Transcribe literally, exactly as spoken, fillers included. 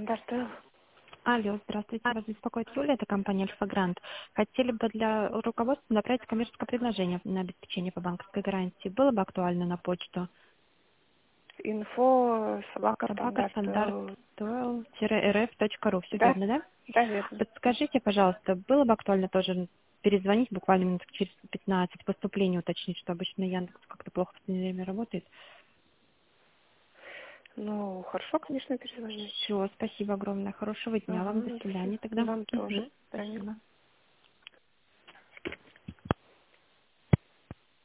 стандарта. Алло, здравствуйте, вас беспокоит Юля, это компания Альфа-Грант. Хотели бы для руководства направить коммерческое предложение на обеспечение по банковской гарантии. Было бы актуально на почту. Инфо собака Собака стандарт. стандарт э, эр эф точка ру. Все Да, верно, да? да, верно. Подскажите, пожалуйста, было бы актуально тоже перезвонить буквально минут через пятнадцать, поступление уточнить, что обычно Яндекс как-то плохо в последнее время работает. Ну, хорошо, конечно, перезвонить. Все, спасибо огромное. Хорошего дня вам. До Ага, до свидания свидания. тогда. Вам тоже. Мгм. До свидания. Спасибо.